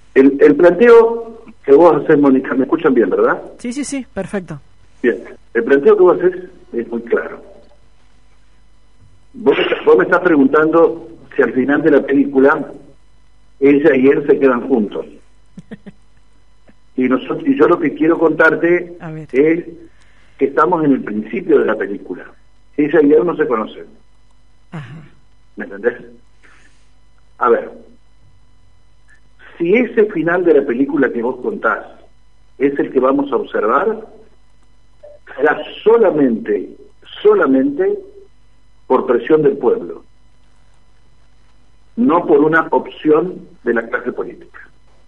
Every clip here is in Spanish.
El planteo que vos haces, Mónica, me escuchan bien, ¿verdad? Sí, sí, sí, perfecto. Bien, el planteo que vos haces es muy claro. Vos me estás preguntando si al final de la película ella y él se quedan juntos. Y yo lo que quiero contarte es que estamos en el principio de la película. Ella y él no se conocen. Ajá. ¿Me entendés? A ver, si ese final de la película que vos contás es el que vamos a observar, será solamente por presión del pueblo, no por una opción de la clase política.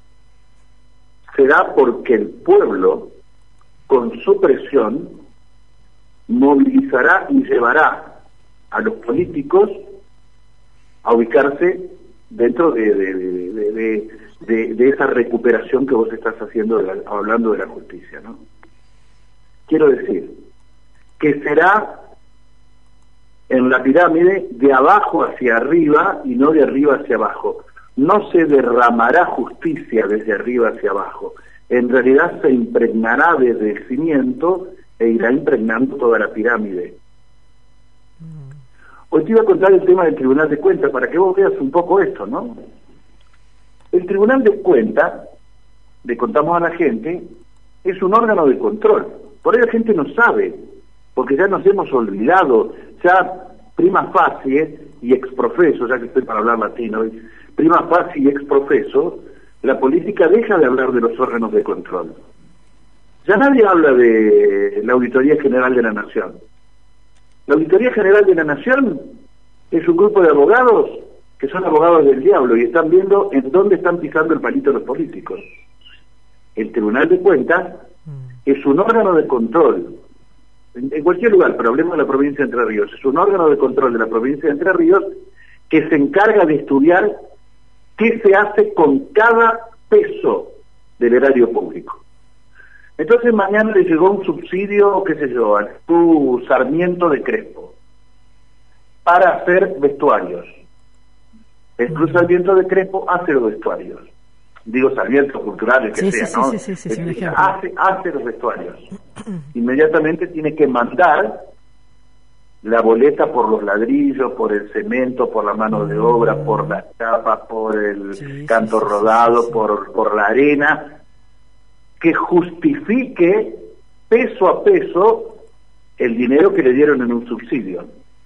Será porque el pueblo, con su presión, movilizará y llevará a los políticos a ubicarse dentro de esa recuperación que vos estás haciendo, hablando de la justicia, ¿no? Quiero decir que será en la pirámide de abajo hacia arriba y no de arriba hacia abajo. No se derramará justicia desde arriba hacia abajo. En realidad se impregnará desde el cimiento e irá impregnando toda la pirámide. Hoy te iba a contar el tema del Tribunal de Cuentas para que vos veas un poco esto, ¿no? El Tribunal de Cuentas, le contamos a la gente, es un órgano de control. Por ahí la gente no sabe, porque ya nos hemos olvidado, ya prima facie y exprofeso, ya que estoy para hablar latino, prima facie y exprofeso, la política deja de hablar de los órganos de control. Ya nadie habla de la Auditoría General de la Nación. La Auditoría General de la Nación es un grupo de abogados que son abogados del diablo y están viendo en dónde están pisando el palito los políticos. El Tribunal de Cuentas es un órgano de control, en cualquier lugar, pero hablemos de la provincia de Entre Ríos, es un órgano de control de la provincia de Entre Ríos que se encarga de estudiar qué se hace con cada peso del erario público. Entonces mañana le llegó un subsidio, qué sé yo, a tu Sarmiento de Crespo, para hacer vestuarios. El Club Sarmiento de Crespo hace los vestuarios. Digo Sarmiento cultural, el que sea, ¿no? Sí, hace los vestuarios. Inmediatamente tiene que mandar la boleta por los ladrillos, por el cemento, por la mano de obra, por las chapas, por el canto rodado, por la arena, que justifique peso a peso el dinero que le dieron en un subsidio.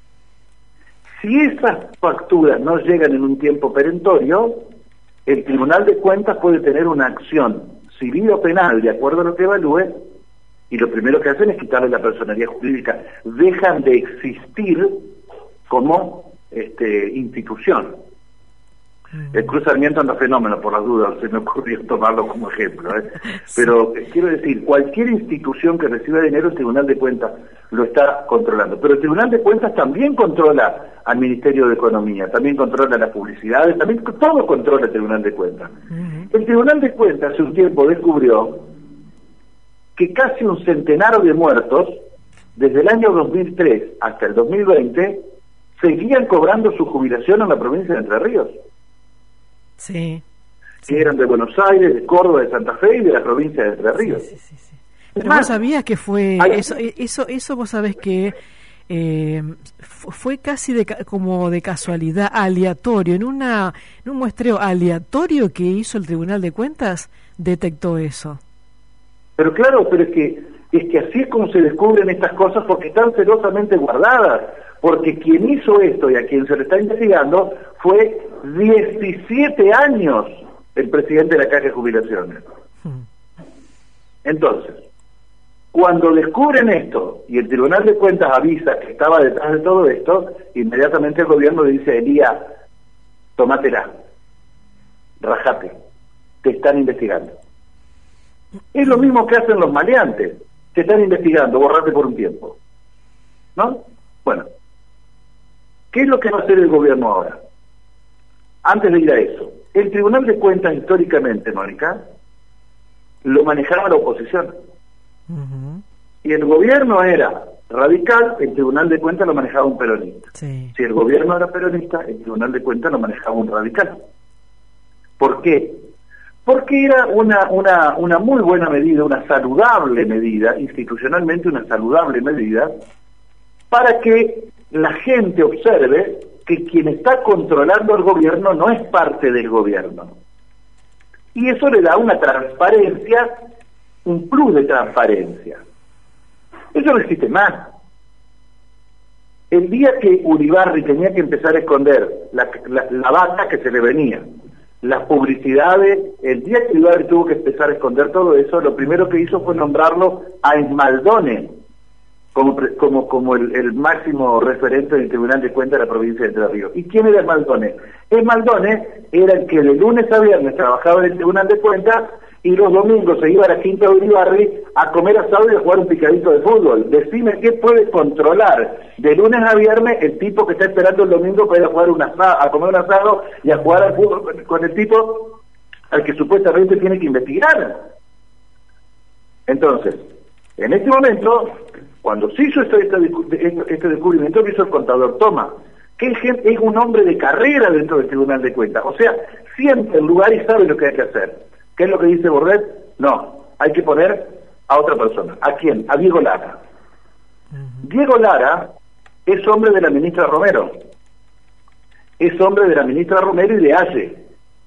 Si esas facturas no llegan en un tiempo perentorio, el Tribunal de Cuentas puede tener una acción civil o penal de acuerdo a lo que evalúe, y lo primero que hacen es quitarle la personería jurídica. Dejan de existir como institución. El Cruz Sarmiento anda fenómeno, por las dudas, se me ocurrió tomarlo como ejemplo, pero quiero decir, cualquier institución que reciba dinero, el Tribunal de Cuentas lo está controlando, pero el Tribunal de Cuentas también controla al Ministerio de Economía, también controla las publicidades, también todo controla el Tribunal de Cuentas. El Tribunal de Cuentas hace un tiempo descubrió que casi un centenar de muertos, desde el año 2003 hasta el 2020, seguían cobrando su jubilación en la provincia de Entre Ríos. Sí. Que eran de Buenos Aires, de Córdoba, de Santa Fe y de la provincia de Entre Ríos. Sí. Pero vos sabías que fue eso vos sabés que fue casi como de casualidad, aleatorio, en un muestreo aleatorio que hizo el Tribunal de Cuentas, detectó eso. Pero claro, pero es que así es como se descubren estas cosas, porque están celosamente guardadas, porque quien hizo esto y a quien se le está investigando fue 17 años el presidente de la Caja de Jubilaciones. Entonces, cuando descubren esto y el Tribunal de Cuentas avisa que estaba detrás de todo esto, inmediatamente el gobierno le dice a Elías, tomátela, rajate, te están investigando. Es lo mismo que hacen los maleantes, te están investigando, borrate por un tiempo, ¿no? Bueno, ¿qué es lo que va a hacer el gobierno ahora? Antes de ir a eso, el Tribunal de Cuentas históricamente, Mónica, lo manejaba la oposición. Y el gobierno era radical, el Tribunal de Cuentas lo manejaba un peronista. Si el gobierno era peronista, el Tribunal de Cuentas lo manejaba un radical. ¿Por qué? porque era una muy buena medida, una saludable medida, institucionalmente una saludable medida, para que la gente observe que quien está controlando el gobierno no es parte del gobierno. Y eso le da una transparencia, un plus de transparencia. Eso no existe más. El día que Uribarri tenía que empezar a esconder la vaca que se le venía, las publicidades, el día que Uribarri tuvo que empezar a esconder todo eso, lo primero que hizo fue nombrarlo a Esmaldone como el máximo referente del Tribunal de Cuentas de la provincia de Entre Ríos. ¿Y quién era Esmaldone? Esmaldone era el que de lunes a viernes trabajaba en el Tribunal de Cuentas y los domingos se iba a la quinta de Uribarri a comer asado y a jugar un picadito de fútbol. Decime qué puede controlar de lunes a viernes el tipo que está esperando el domingo para ir a jugar a comer un asado y a jugar al fútbol con el tipo al que supuestamente tiene que investigar. Entonces, en este momento, cuando se hizo este descubrimiento, lo hizo el contador Thomas, que es un hombre de carrera dentro del Tribunal de Cuentas. O sea, siente el lugar y sabe lo que hay que hacer. ¿Qué es lo que dice Bordet? No, hay que poner a otra persona. ¿A quién? A Diego Lara. Diego Lara es hombre de la ministra Romero. Es hombre de la ministra Romero y de Halle.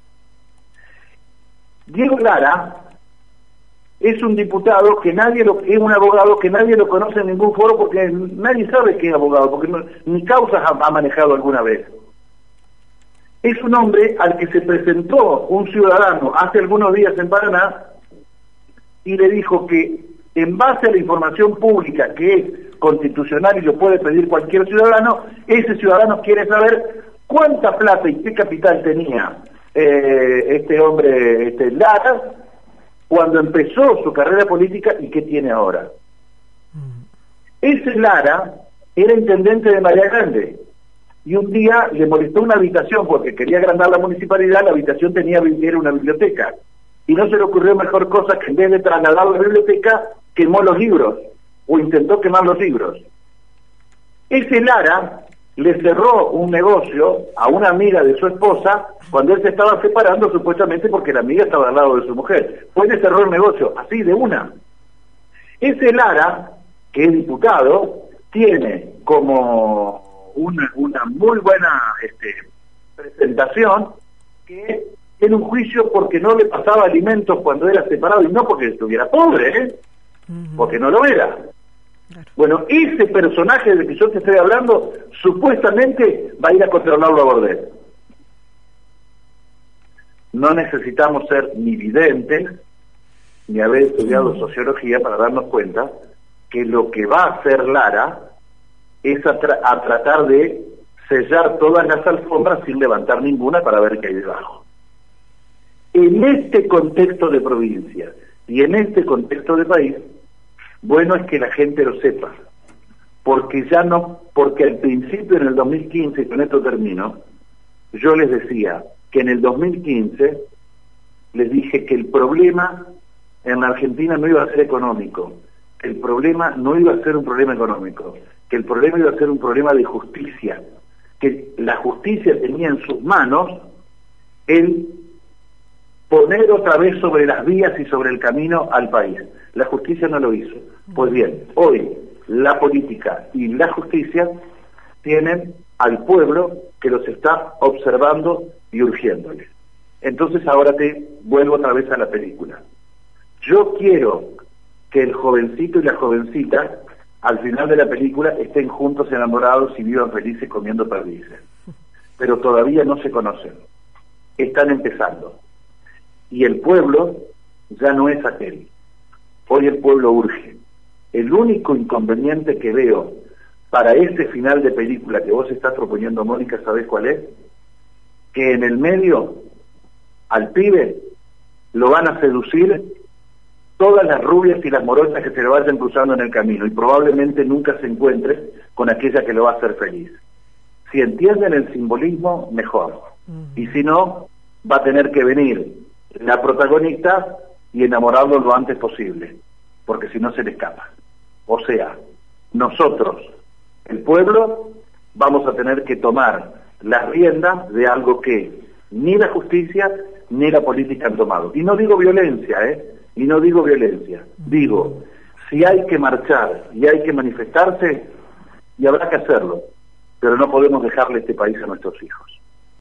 Diego Lara es un diputado que es un abogado que nadie lo conoce en ningún foro porque nadie sabe que es abogado, porque ni causas ha manejado alguna vez. Es un hombre al que se presentó un ciudadano hace algunos días en Paraná y le dijo que en base a la información pública que es constitucional y lo puede pedir cualquier ciudadano, ese ciudadano quiere saber cuánta plata y qué capital tenía este hombre, Lara, cuando empezó su carrera política y qué tiene ahora. Ese Lara era intendente de María Grande y un día le molestó una habitación porque quería agrandar la municipalidad. La habitación era una biblioteca y no se le ocurrió mejor cosa que en vez de trasladar la biblioteca quemó los libros o intentó quemar los libros. Ese Lara le cerró un negocio a una amiga de su esposa cuando él se estaba separando, supuestamente porque la amiga estaba al lado de su mujer. Pues le cerró el negocio, así de una. Ese Lara, que es diputado, tiene como una muy buena presentación, que en un juicio porque no le pasaba alimentos cuando era separado, y no porque estuviera pobre, porque no lo era. Bueno, ese personaje del que yo te estoy hablando, supuestamente va a ir a controlarlo a Bordet. No necesitamos ser ni videntes, ni haber estudiado sociología para darnos cuenta que lo que va a hacer Lara es a tratar de sellar todas las alfombras sin levantar ninguna para ver qué hay debajo. En este contexto de provincia y en este contexto de país, bueno es que la gente lo sepa, porque al principio, en el 2015, y con esto termino, yo les decía que en el 2015 les dije que el problema en la Argentina no iba a ser económico, que el problema no iba a ser un problema económico, que el problema iba a ser un problema de justicia, que la justicia tenía en sus manos el poner otra vez sobre las vías y sobre el camino al país. La justicia no lo hizo. Pues bien, hoy la política y la justicia tienen al pueblo que los está observando y urgiéndoles. Entonces ahora te vuelvo otra vez a la película. Yo quiero que el jovencito y la jovencita al final de la película estén juntos, enamorados y vivan felices comiendo perdices. Pero todavía no se conocen. Están empezando. Y el pueblo ya no es aquel. Hoy el pueblo urge. El único inconveniente que veo para ese final de película que vos estás proponiendo, Mónica, ¿sabés cuál es? Que en el medio al pibe lo van a seducir todas las rubias y las morochas que se le vayan cruzando en el camino y probablemente nunca se encuentre con aquella que lo va a hacer feliz. Si entienden el simbolismo, mejor. Y si no, va a tener que venir la protagonista y enamorarlo lo antes posible, porque si no se le escapa. O sea, nosotros, el pueblo, vamos a tener que tomar las riendas de algo que Ni la justicia ni la política han tomado. Y no digo violencia, y no digo violencia. Digo, si hay que marchar y hay que manifestarse, y habrá que hacerlo, pero no podemos dejarle este país a nuestros hijos.